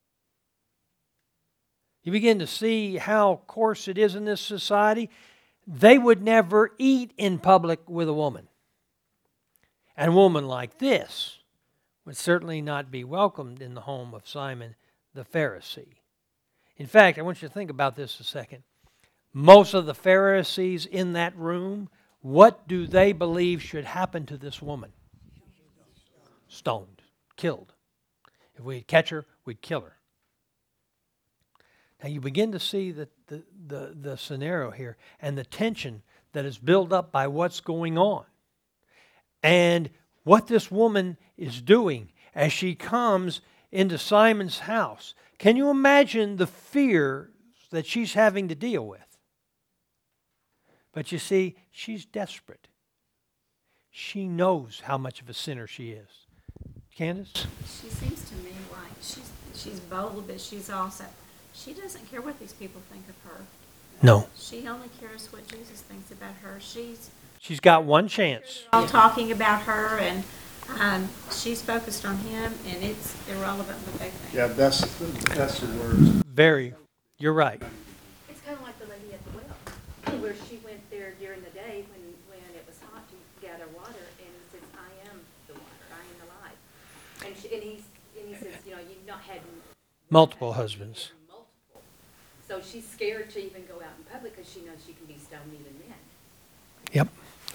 You begin to see how coarse it is in this society. They would never eat in public with a woman. And a woman like this would certainly not be welcomed in the home of Simon the Pharisee. In fact, I want you to think about this a second. Most of the Pharisees in that room, what do they believe should happen to this woman? Stoned, killed. If we'd catch her, we'd kill her. Now you begin to see the scenario here and the tension that is built up by what's going on. And what this woman is doing as she comes into Simon's house. Can you imagine the fear that she's having to deal with? But you see, she's desperate. She knows how much of a sinner she is. Candace?
She seems to me like she's bold, but she doesn't care what these people think of her.
No.
She only cares what Jesus thinks about her.
She's got one chance.
They're all talking about her, and she's focused on him, and it's irrelevant what they think.
Yeah, that's the words.
Very. You're right.
It's kind of like the lady at the well, where she went there during the day when it was hot to gather water, and he says, I am the water, I am the life. And he says, you've not had
multiple husbands.
Multiple. So she's scared to even go out in public because she knows she can be stoned even then.
Yep.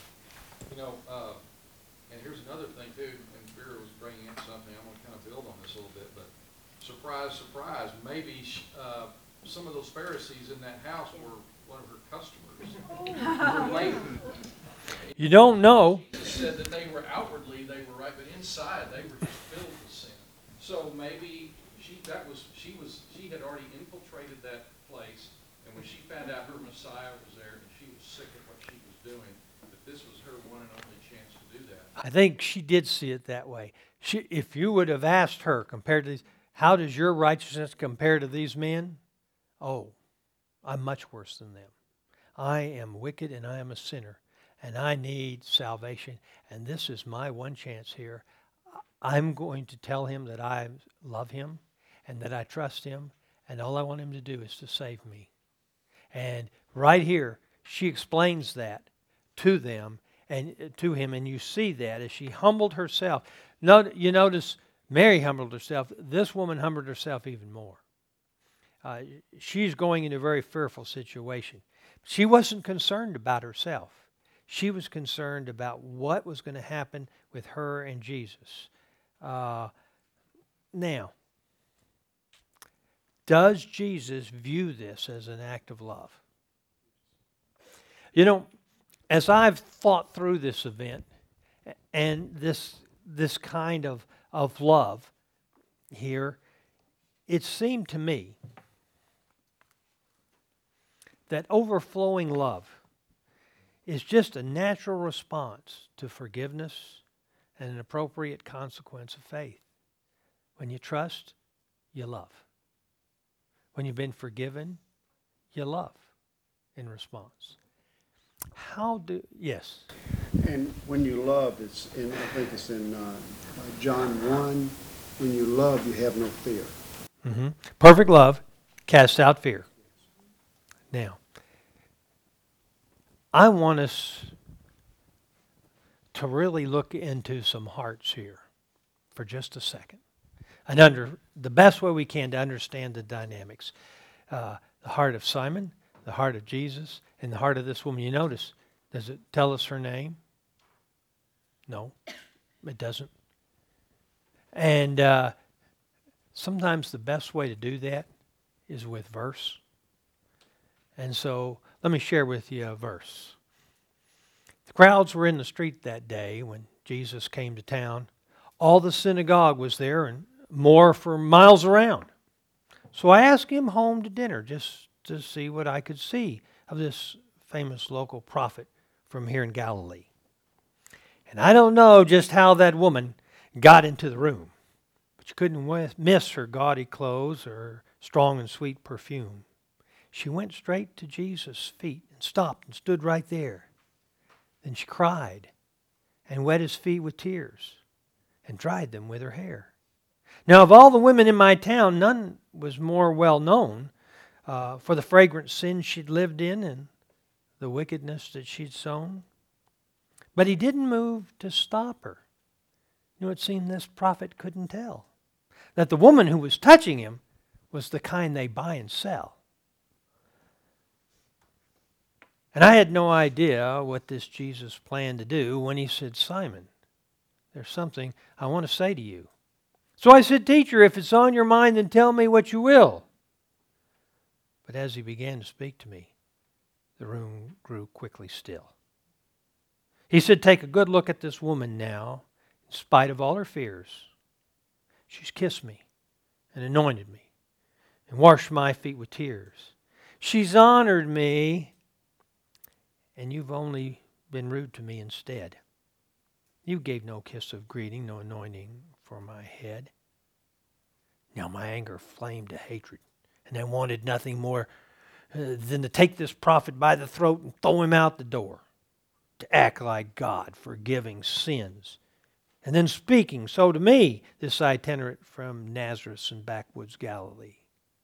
And here's another thing too, and Vera was bringing in something, I'm going to kind of build on this a little bit, but surprise, surprise, maybe some of those Pharisees in that house were one of her customers.
You don't know.
Jesus said that they were outwardly, they were right, but inside they were just filled with sin. So maybe she had already infiltrated that place, and when she found out her Messiah was there, and she was sick of what she was doing, that this was her one and only chance to do that.
I think she did see it that way. If you would have asked her, compared to these, how does your righteousness compare to these men? Oh, I'm much worse than them. I am wicked and I am a sinner, and I need salvation, and this is my one chance here. I'm going to tell him that I love him and that I trust him, and all I want him to do is to save me. And right here, she explains that to them and to him, and you see that as she humbled herself. You notice Mary humbled herself. This woman humbled herself even more. She's going into a very fearful situation. She wasn't concerned about herself. She was concerned about what was going to happen with her and Jesus. Now, does Jesus view this as an act of love? You know, as I've thought through this event and this kind of love here, it seemed to me that overflowing love is just a natural response to forgiveness and an appropriate consequence of faith. When you trust, you love. When you've been forgiven, you love in response. Yes?
And when you love, I think it's in John 1, when you love, you have no fear.
Mm-hmm. Perfect love casts out fear. Now, I want us to really look into some hearts here for just a second. And the best way we can to understand the dynamics. The heart of Simon, the heart of Jesus, and the heart of this woman. You notice, does it tell us her name? No, it doesn't. And sometimes the best way to do that is with verse. And so let me share with you a verse. The crowds were in the street that day when Jesus came to town. All the synagogue was there and more for miles around. So I asked him home to dinner just to see what I could see of this famous local prophet from here in Galilee. And I don't know just how that woman got into the room, but you couldn't miss her gaudy clothes or her strong and sweet perfume. She went straight to Jesus' feet and stopped and stood right there. Then she cried and wet his feet with tears and dried them with her hair. Now, of all the women in my town, none was more well known for the fragrant sin she'd lived in and the wickedness that she'd sown. But he didn't move to stop her. You know, it seemed this prophet couldn't tell that the woman who was touching him was the kind they buy and sell. And I had no idea what this Jesus planned to do when he said, Simon, there's something I want to say to you. So I said, Teacher, if it's on your mind, then tell me what you will. But as he began to speak to me, the room grew quickly still. He said, take a good look at this woman now, in spite of all her fears. She's kissed me and anointed me and washed my feet with tears. She's honored me, and you've only been rude to me instead. You gave no kiss of greeting, no anointing for my head. Now my anger flamed to hatred, and I wanted nothing more than to take this prophet by the throat and throw him out the door, to act like God, forgiving sins, and then speaking so to me, this itinerant from Nazareth in backwoods Galilee.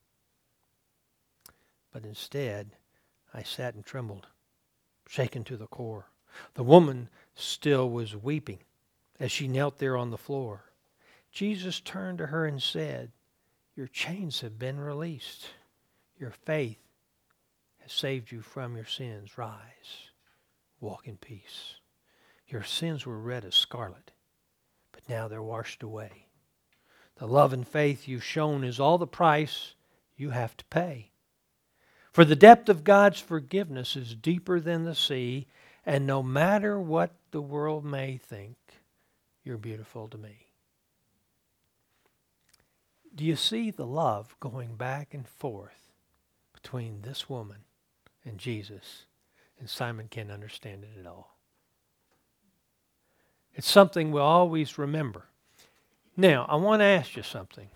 But instead, I sat and trembled, shaken to the core. The woman still was weeping as she knelt there on the floor. Jesus turned to her and said, your chains have been released. Your faith has saved you from your sins. Rise, walk in peace. Your sins were red as scarlet, but now they're washed away. The love and faith you've shown is all the price you have to pay. For the depth of God's forgiveness is deeper than the sea, and no matter what the world may think, you're beautiful to me. Do you see the love going back and forth between this woman and Jesus? And Simon can't understand it at all. It's something we'll always remember. Now, I want to ask you something.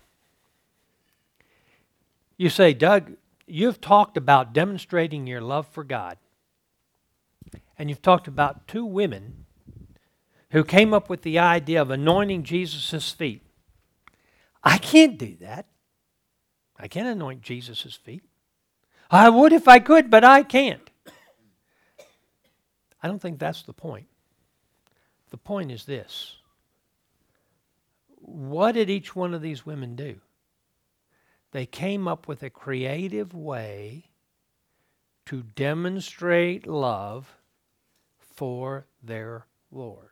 You say, Doug, you've talked about demonstrating your love for God. And you've talked about two women who came up with the idea of anointing Jesus' feet. I can't do that. I can't anoint Jesus' feet. I would if I could, but I can't. I don't think that's the point. The point is this. what did each one of these women do? They came up with a creative way to demonstrate love for their Lord.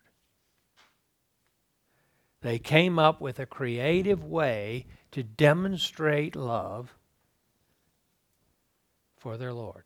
They came up with a creative way to demonstrate love for their Lord.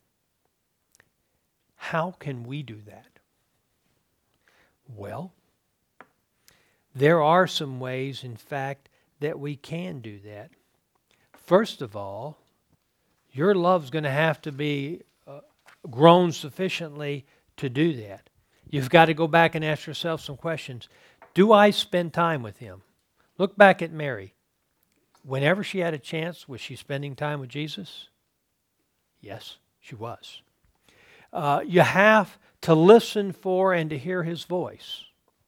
How can we do that? Well, there are some ways, in fact, that we can do that. First of all, your love's going to have to be grown sufficiently to do that. You've got to go back and ask yourself some questions. Do I spend time with Him? Look back at Mary. Whenever she had a chance, was she spending time with Jesus? Yes, she was. You have to listen for and to hear His voice.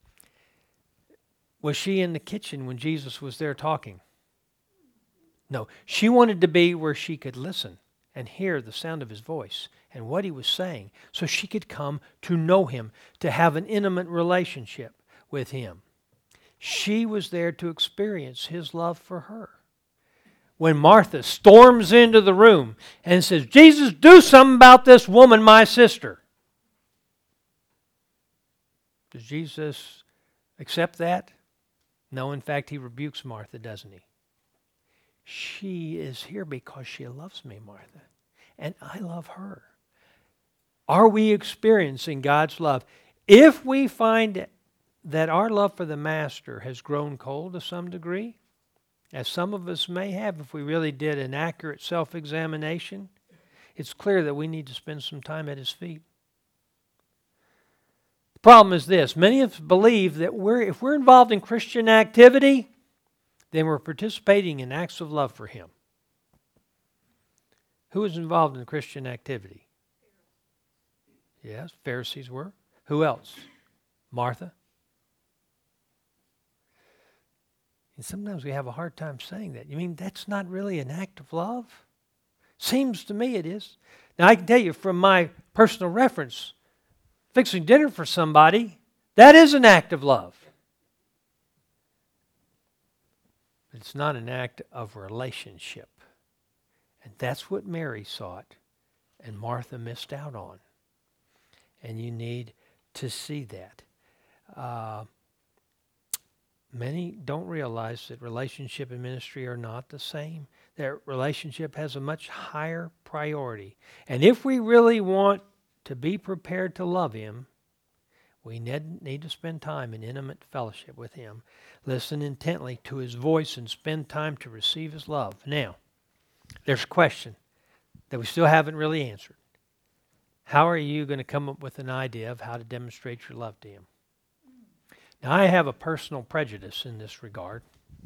Was she in the kitchen when Jesus was there talking? No. She wanted to be where she could listen and hear the sound of His voice and what He was saying, so she could come to know Him, to have an intimate relationship with Him. She was there to experience His love for her. When Martha storms into the room and says, Jesus, do something about this woman, my sister. Does Jesus accept that? No, in fact, He rebukes Martha, doesn't He? She is here because she loves me, Martha, and I love her. Are we experiencing God's love? If we find that our love for the Master has grown cold to some degree, as some of us may have if we really did an accurate self-examination, it's clear that we need to spend some time at His feet. The problem is this: many of us believe that if we're involved in Christian activity, then we're participating in acts of love for Him. Who was involved in Christian activity? Yes, Pharisees were. Who else? Martha. And sometimes we have a hard time saying that. You mean that's not really an act of love? Seems to me it is. Now I can tell you from my personal reference, fixing dinner for somebody, that is an act of love. But it's not an act of relationship. And that's what Mary sought and Martha missed out on. And you need to see that. Many don't realize that relationship and ministry are not the same. That relationship has a much higher priority. And if we really want to be prepared to love Him, we need to spend time in intimate fellowship with Him. Listen intently to His voice and spend time to receive His love. Now, there's a question that we still haven't really answered. How are you going to come up with an idea of how to demonstrate your love to Him? Now, I have a personal prejudice in this regard.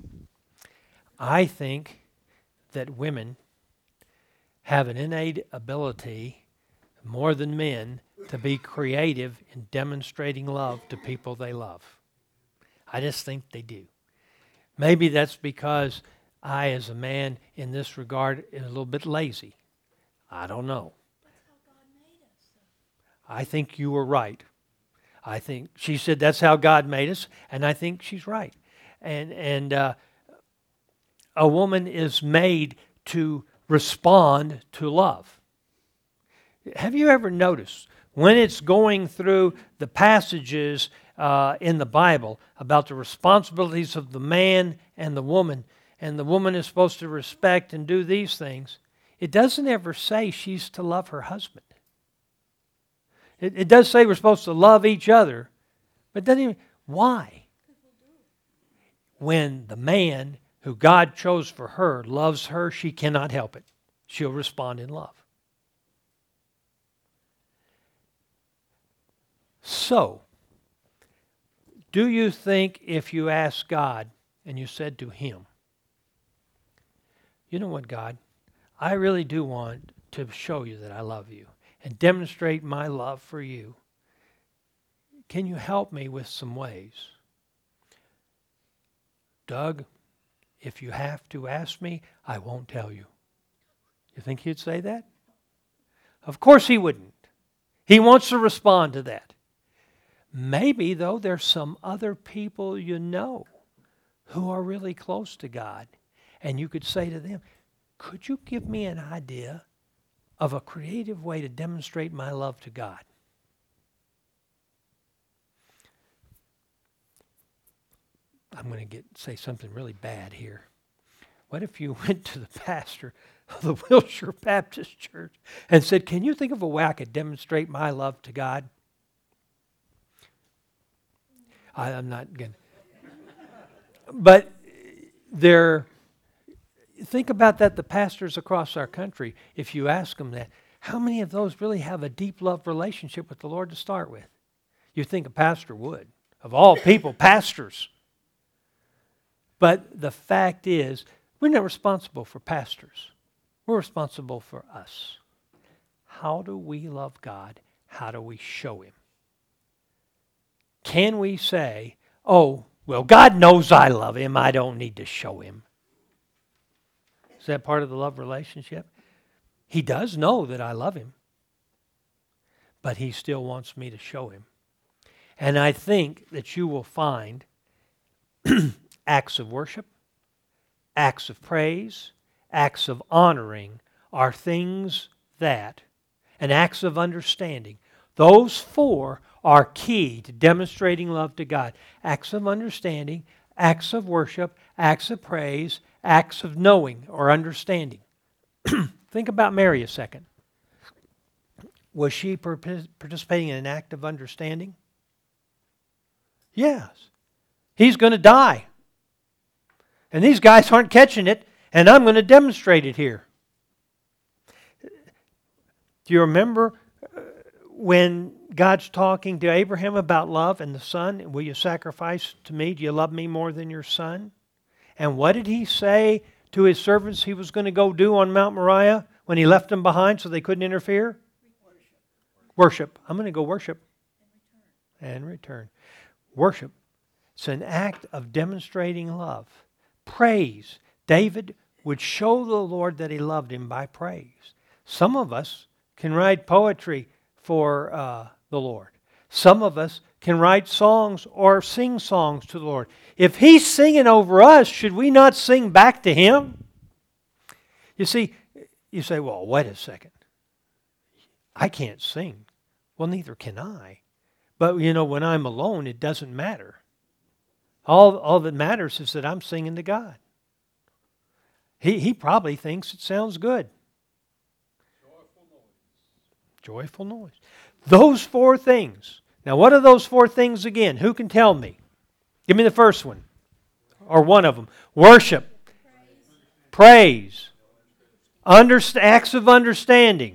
I think that women have an innate ability, more than men, to be creative in demonstrating love to people they love. I just think they do. Maybe that's because I, as a man, in this regard, is a little bit lazy. I don't know.
That's how God made us.
I think you were right. I think she said that's how God made us, and I think she's right. And a woman is made to respond to love. Have you ever noticed when it's going through the passages in the Bible about the responsibilities of the man and the woman is supposed to respect and do these things, it doesn't ever say she's to love her husband. It does say we're supposed to love each other, but doesn't even, why? When the man who God chose for her loves her, she cannot help it. She'll respond in love. So, do you think if you asked God and you said to Him, you know what, God, I really do want to show you that I love you and demonstrate my love for you. Can you help me with some ways? Doug, if you have to ask me, I won't tell you. You think He'd say that? Of course He wouldn't. He wants to respond to that. Maybe, though, there's some other people you know who are really close to God. And you could say to them, could you give me an idea of a creative way to demonstrate my love to God? I'm going to say something really bad here. What if you went to the pastor of the Wilshire Baptist Church and said, can you think of a way I could demonstrate my love to God? I'm not going to. But think about that, the pastors across our country, if you ask them that, how many of those really have a deep love relationship with the Lord to start with? You think a pastor would. Of all people, pastors. But the fact is, we're not responsible for pastors. We're responsible for us. How do we love God? How do we show Him? Can we say, oh, well, God knows I love Him. I don't need to show Him. Is that part of the love relationship? He does know that I love Him. But He still wants me to show Him. And I think that you will find acts of worship, acts of praise, acts of honoring are things that, and acts of understanding, those four are key to demonstrating love to God. Acts of understanding, acts of worship, acts of praise, acts of knowing or understanding. Think about Mary a second. Was she participating in an act of understanding? Yes. He's going to die. And these guys aren't catching it, and I'm going to demonstrate it here. Do you remember when God's talking to Abraham about love and the son? Will you sacrifice to me? Do you love me more than your son? And what did He say to His servants He was going to go do on Mount Moriah when He left them behind so they couldn't interfere? Worship. I'm going to go worship. And return. Worship. It's an act of demonstrating love. Praise. David would show the Lord that he loved Him by praise. Some of us can write poetry for the Lord. Some of us can write songs or sing songs to the Lord. If He's singing over us, should we not sing back to Him? You see, you say, well, wait a second. I can't sing. Well, neither can I. But, when I'm alone, it doesn't matter. All that matters is that I'm singing to God. He probably thinks it sounds good. Joyful noise. Those four things. Now, what are those four things again? Who can tell me? Give me the first one. Or one of them. Worship. Praise. Acts of understanding.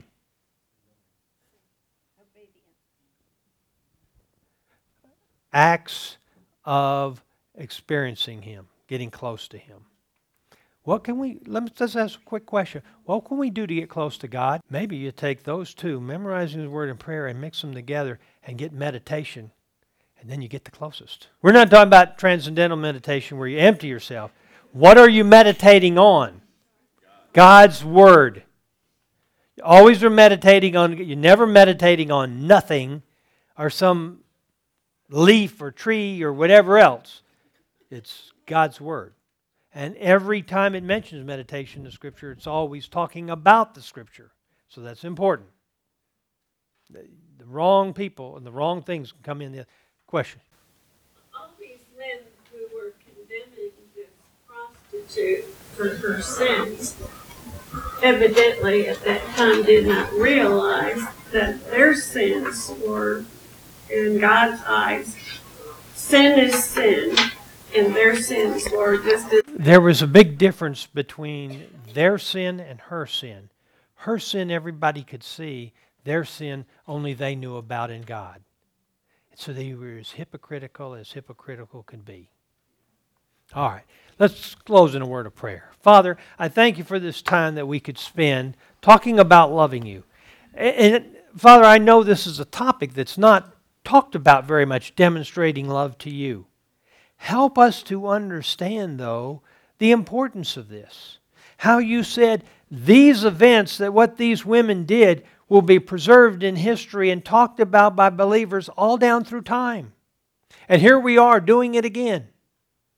Acts of experiencing Him, getting close to Him. Let's ask a quick question. What can we do to get close to God? Maybe you take those two, memorizing His Word and prayer, and mix them together and get meditation, and then you get the closest. We're not talking about transcendental meditation where you empty yourself. What are you meditating on? God's Word. You always are meditating on, you're never meditating on nothing or some leaf or tree or whatever else. It's God's Word. And every time it mentions meditation in the Scripture, it's always talking about the Scripture. So that's important. The wrong people and the wrong things can come in. The question.
All these men who were condemning this prostitute for her sins evidently at that time did not realize that their sins were, in God's eyes, sin is sin, and their sins were just as...
There was a big difference between their sin and her sin. Her sin everybody could see. Their sin only they knew about in God. So they were as hypocritical can be. All right, let's close in a word of prayer. Father, I thank You for this time that we could spend talking about loving You. And Father, I know this is a topic that's not talked about very much, demonstrating love to You. Help us to understand, though, the importance of this. How You said these events, that what these women did, will be preserved in history and talked about by believers all down through time. And here we are doing it again.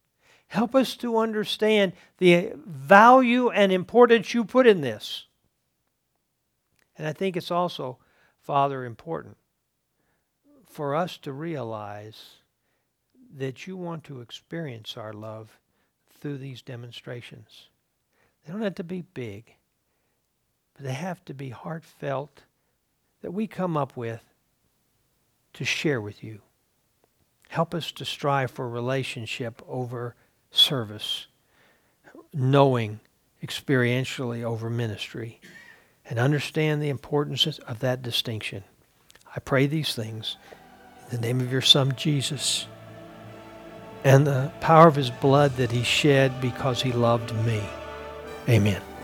Help us to understand the value and importance you put in this. And I think it's also, Father, important for us to realize that you want to experience our love through these demonstrations. They don't have to be big, but they have to be heartfelt, that we come up with to share with you. Help us to strive for relationship over service, knowing experientially over ministry, and understand the importance of that distinction. I pray these things in the name of your Son, Jesus, and the power of his blood that he shed because he loved me. Amen.